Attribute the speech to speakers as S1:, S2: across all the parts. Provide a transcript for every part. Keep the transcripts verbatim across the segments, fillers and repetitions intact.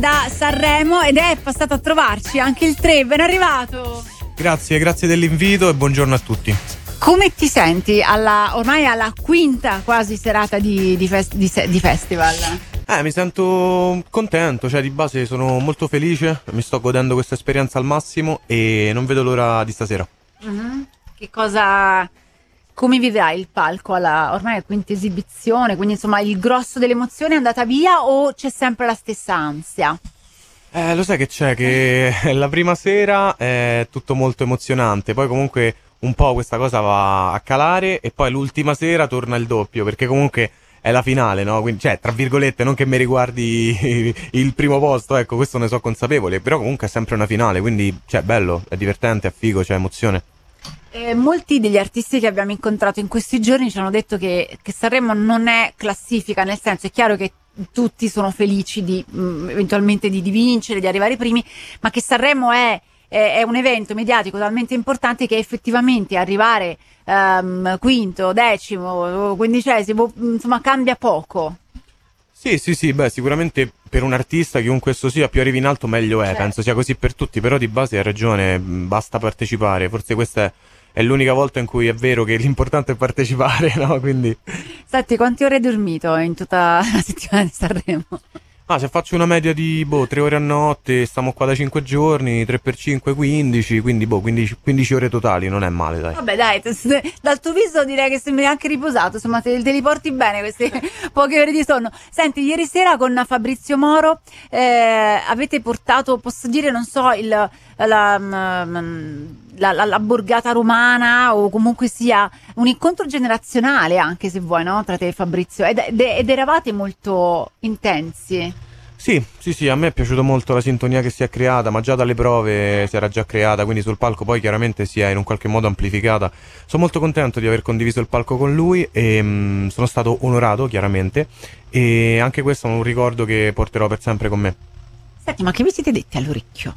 S1: da Sanremo ed è passato a trovarci anche il tre. Ben arrivato.
S2: Grazie, grazie dell'invito e buongiorno a tutti.
S1: Come ti senti alla, ormai alla quinta quasi serata di, di, fest, di, di festival?
S2: Eh, mi sento contento, cioè di base sono molto felice, mi sto godendo questa esperienza al massimo e non vedo l'ora di stasera.
S1: Uh-huh. Che cosa, come vivrai il palco alla ormai è quinta esibizione, quindi insomma il grosso dell'emozione è andata via o c'è sempre la stessa ansia?
S2: Eh, lo sai che c'è, che la prima sera è tutto molto emozionante, poi comunque un po' questa cosa va a calare e poi l'ultima sera torna il doppio, perché comunque è la finale, no? Quindi, cioè, tra virgolette, non che mi riguardi il primo posto, ecco, questo ne so consapevole, però comunque è sempre una finale, quindi, cioè, bello, è divertente, è figo, c'è emozione.
S1: Eh, molti degli artisti che abbiamo incontrato in questi giorni ci hanno detto che, che Sanremo non è classifica, nel senso è chiaro che tutti sono felici di mh, eventualmente di, di vincere, di arrivare primi, ma che Sanremo è, è, è un evento mediatico talmente importante che effettivamente arrivare Um, quinto, decimo, quindicesimo, insomma cambia poco.
S2: Sì, sì, sì, beh, sicuramente per un artista, chiunque esso sia, più arrivi in alto meglio è, certo. Penso sia così per tutti, però di base hai ragione, basta partecipare, forse questa è, è l'unica volta in cui è vero che l'importante è partecipare, no? Quindi...
S1: Senti, quante ore hai dormito in tutta la settimana di Sanremo?
S2: Ah, se faccio una media di, boh, tre ore a notte, stiamo qua da cinque giorni, tre per cinque, quindici, quindi, boh, quindici, quindici ore totali, non è male, dai.
S1: Vabbè, dai, dal tuo viso direi che sembri anche riposato, insomma, te, te li porti bene queste poche ore di sonno. Senti, ieri sera con Fabrizio Moro eh, avete portato, posso dire, non so, il, la, la, la, la, la borgata romana o comunque sia un incontro generazionale anche, se vuoi, no? Tra te e Fabrizio, ed, ed, ed eravate molto intensi.
S2: Sì, sì, sì, a me è piaciuto molto la sintonia che si è creata, ma già dalle prove si era già creata, quindi sul palco poi chiaramente si è in un qualche modo amplificata. Sono molto contento di aver condiviso il palco con lui e mh, sono stato onorato chiaramente e anche questo è un ricordo che porterò per sempre con me.
S1: Senti, ma che vi siete detti all'orecchio?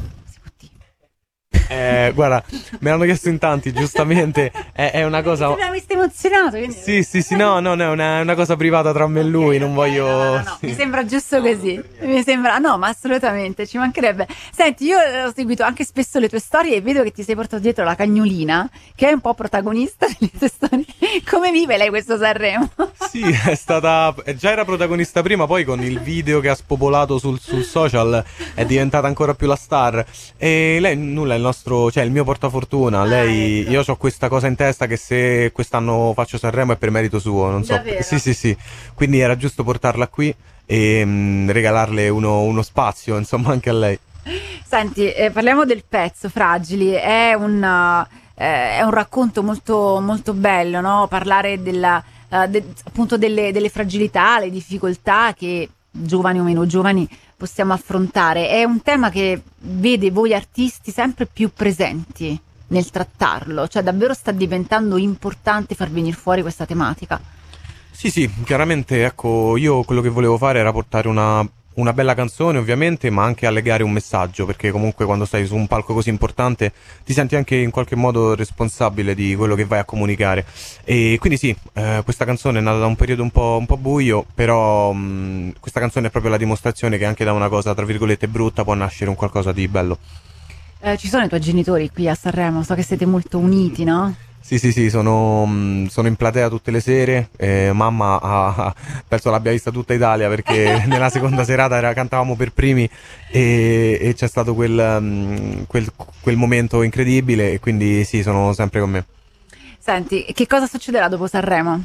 S2: Eh, guarda, me l'hanno chiesto in tanti, giustamente, è, è una cosa...
S1: Mi avete emozionato, quindi...
S2: Sì, sì, sì, no, no, no, è una, è una cosa privata tra me e lui, okay, non okay, voglio...
S1: No, no, no.
S2: Sì.
S1: Mi sembra giusto così, mi sembra... No, ma assolutamente, ci mancherebbe. Senti, io ho seguito anche spesso le tue storie e vedo che ti sei portato dietro la cagnolina, che è un po' protagonista delle tue storie. Come vive lei questo Sanremo?
S2: Sì, è stata... già era protagonista prima, poi con il video che ha spopolato sul, sul social è diventata ancora più la star. E lei, nulla, è il nostro... cioè il mio portafortuna, lei, io ho questa cosa in testa che se quest'anno faccio Sanremo è per merito suo, non so.
S1: Davvero?
S2: Sì, sì, sì, quindi era giusto portarla qui e mh, regalarle uno, uno spazio, insomma, anche a lei.
S1: Senti, eh, parliamo del pezzo Fragili, è un, uh, eh, è un racconto molto, molto bello, no? Parlare della, uh, de, appunto delle, delle fragilità, le difficoltà che giovani o meno giovani possiamo affrontare. È un tema che vede voi artisti sempre più presenti nel trattarlo, cioè davvero sta diventando importante far venire fuori questa tematica.
S2: Sì, sì, chiaramente, ecco, io quello che volevo fare era portare una, una bella canzone ovviamente, ma anche allegare un messaggio, perché comunque quando stai su un palco così importante ti senti anche in qualche modo responsabile di quello che vai a comunicare. E quindi sì, eh, questa canzone è nata da un periodo un po', un po' buio, però mh, questa canzone è proprio la dimostrazione che anche da una cosa tra virgolette brutta può nascere un qualcosa di bello.
S1: Eh, ci sono i tuoi genitori qui a Sanremo, so che siete molto uniti, no?
S2: Sì, sì, sì, sono, sono in platea tutte le sere, eh, mamma ha, penso l'abbia vista tutta Italia perché nella seconda serata era, cantavamo per primi e, e c'è stato quel, quel, quel momento incredibile e quindi sì, sono sempre con me.
S1: Senti, che cosa succederà dopo Sanremo?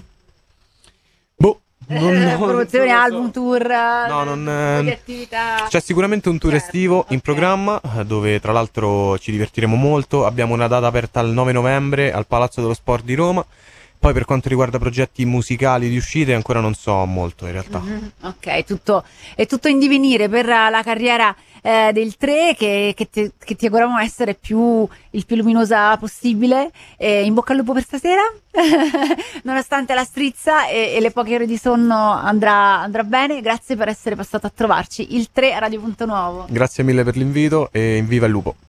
S2: Boh. Non,
S1: eh,
S2: no,
S1: promozione,
S2: non so.
S1: album, tour,
S2: no, non,
S1: di attività.
S2: C'è sicuramente un tour
S1: certo,
S2: estivo
S1: okay.
S2: in programma dove tra l'altro ci divertiremo molto. Abbiamo una data aperta il nove novembre al Palazzo dello Sport di Roma. Poi per quanto riguarda progetti musicali di uscite ancora non so molto in realtà.
S1: Mm-hmm. Ok, tutto, è tutto in divenire per la carriera eh, del tre che, che, ti, che ti auguriamo essere più, il più luminosa possibile. Eh, in bocca al lupo per stasera, nonostante la strizza e, e le poche ore di sonno andrà, andrà bene. Grazie per essere passato a trovarci. Il tre a Radio Punto Nuovo.
S2: Grazie mille per l'invito e in viva il lupo.